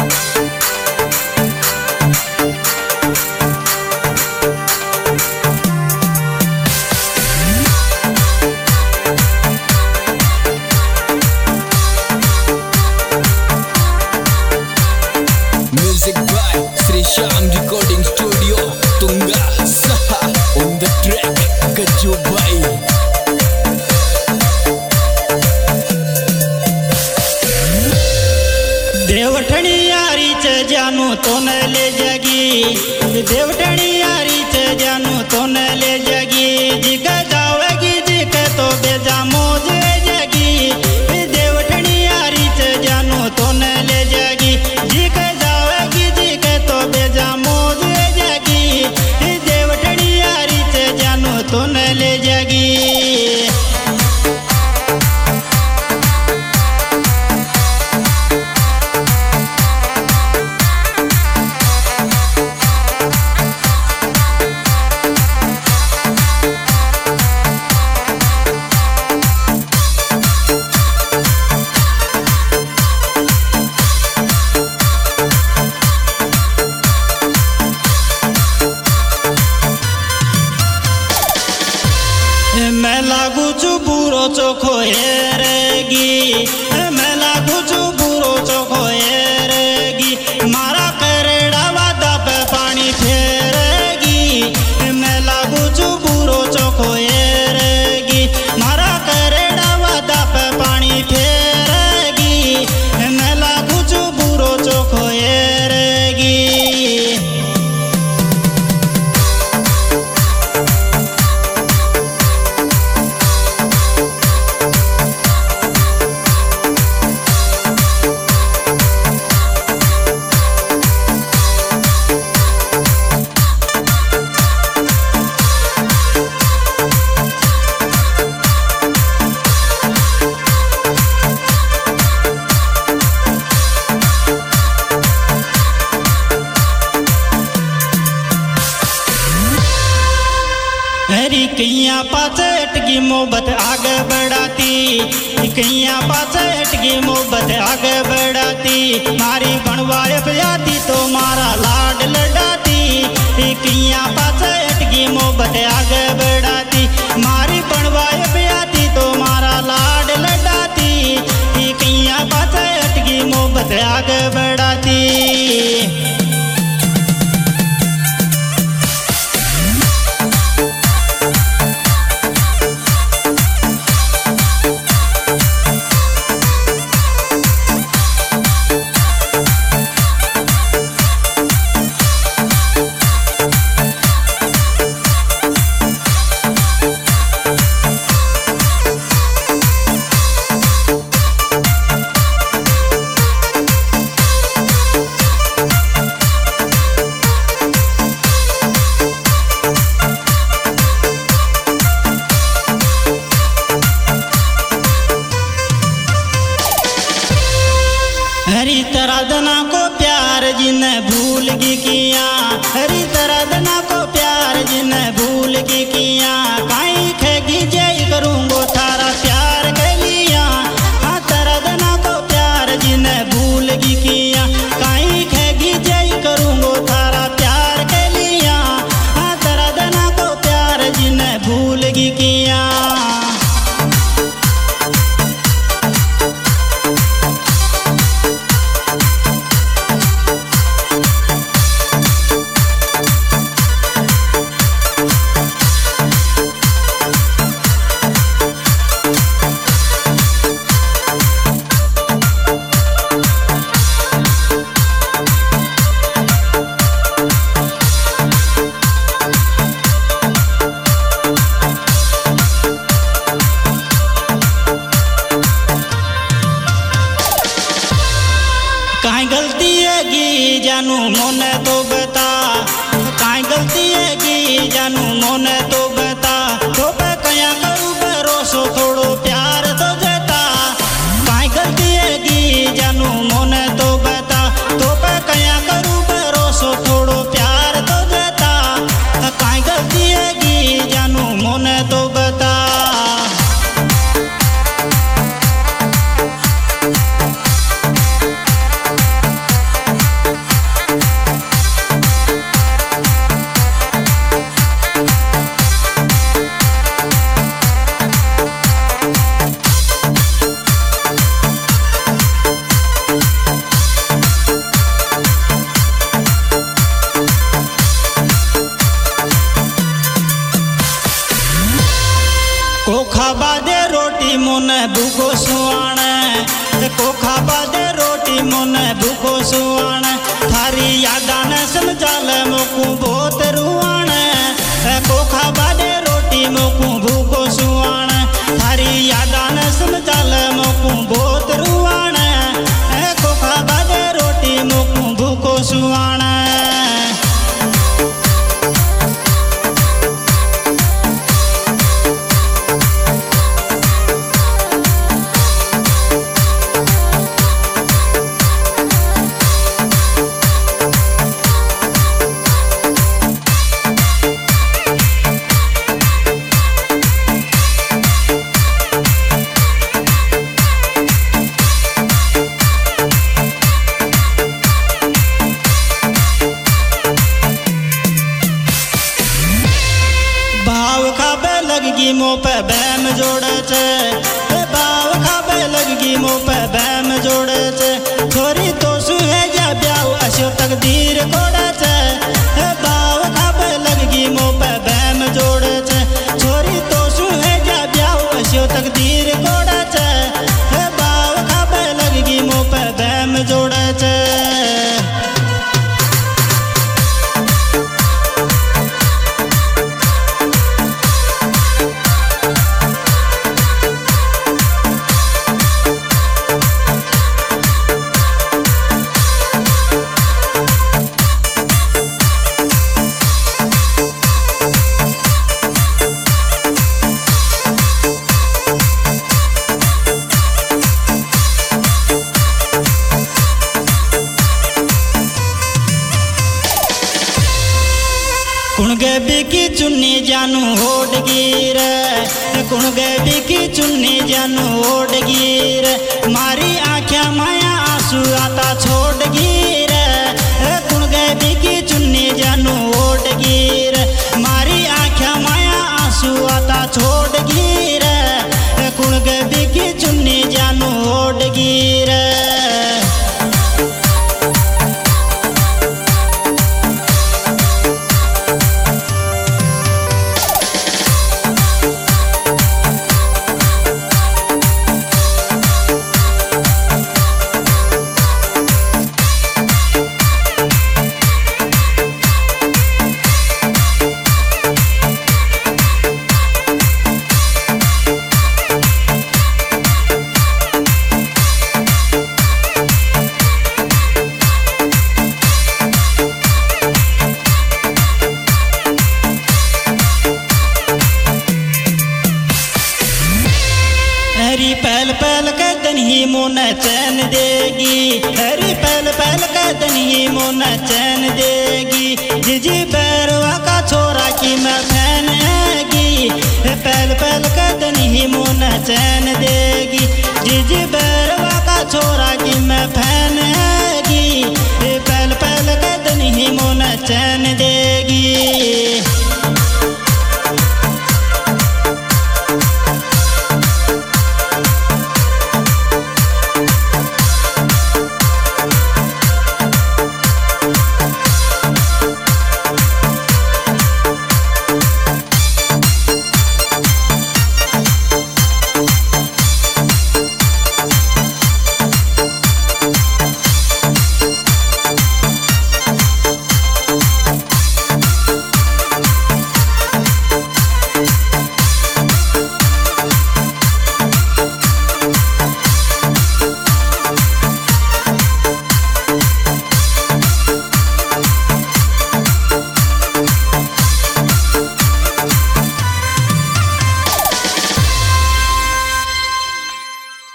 Music by Sri Shyam Recording Studio, Tunga Saha on the track, Gajju Bhai. देवठणी यारी च जानू तो न ले जगी, देवठणी यारी च जानू तो न ले जगी, जिक जावेगी जिक तो बेजा मौज जगी। देवठणी यारी च जानू तो न ले जगी, जिक जावेगी जिक तो बेजा मौज जगी। देवठणी यारी च जानू तो न ले जगी। मैं लागू छू बुरो चोखो हेरेगी, मैं लागू छू बुरो चोखो हेरेगी, मारा करेड़ा वादा पे पानी फेरेगी। मैं लागू छू बुरो चोखो हेरेगी, मारा करेड़ा वादा पे पानी फेरेगी। मैं लागू छू बुरो चोखो हेरेगी। हरी कैया पाछे हटगी मोहब्बत आगे बढ़ाती, कैया पाछे हटगी मोहब्बत आगे बढ़ाती, मारी बनवाए प्याती तो मारा लाड लड़ाती। कैया पाछे हटगी मोहब्बत आगे बढ़ाती, मारी बनवाए प्याती तो मारा लाड लड़ाती। कैया पाछे हटगी मोहब्बत आगे बढ़ाती। हरी तराधना को प्यार जिन्हें भूल गई किया, हरी तराधना को प्यार जिन्हें भूल गई किया, काई खेगी जय करूंगो थारा प्यार के लिया। हाँ तराधना को प्यार जिन्हें भूल गई किया, काई खेगी जय करूंगो थारा प्यार के लिया। हाँ तराधना को प्यार जिन्हें भूल गई किया। काई गलती हैगी जानू मोने तो बता, काई गलती हैगी जानू मोने तो बता, तो पे कया करूँ भरोसो थोड़ो प्यार तो जता। काई गलती हैगी जानू मोने तो बता, तो पे कया करूँ भरोसो थोड़ो प्यार तो जता। काई गलती हैगी जानू मोने तो बता। मोने भूखो सुवाण थारी यादा न समझाल मोकू बहुत रुआण कोखा बाडे रोटी मोकू भूखो सुवाण थारी यादा न समझाल मोकू बहुत रुआण कोखा बाडे रोटी मोकू भूखो सुवाण लगी मो पे बैम जोड़े छे बाव खाबे लगी मो पे बैम जोड़े छे छोरी तो सुहे जा ब्याव अशो तकदीर कोड़े छे बाव खाबे लगी मो पे बैम जोड़े छे छोरी तो सुहे जा ब्याव अशो तकदीर कोड़े छे बाव खाबे लगी मो पे बैम जोड़े छे कुण गबी की चुन्नी जानू ओढ़ गिर कुण गबी की चुन्नी जानू ओढ़ गिर मारी आँख्या माया आंसू आता छोड़ गिर कुण गबी की चुन्नी जानू ओढ़ गिर मारी आँख्या माया आंसू आता छोड़ गिर कुण गबी की चुन्नी जानू ओढ़ गिर हरी पहल पहल के दिन ही मोने चैन देगी हरी पहल पहल के दिन ही मोने चैन देगी जिजी बैरवा का छोरा की मैं फैनेगी पहल पहल के दिन ही मोने चैन देगी जिजी बैरवा का छोरा की मैं फैने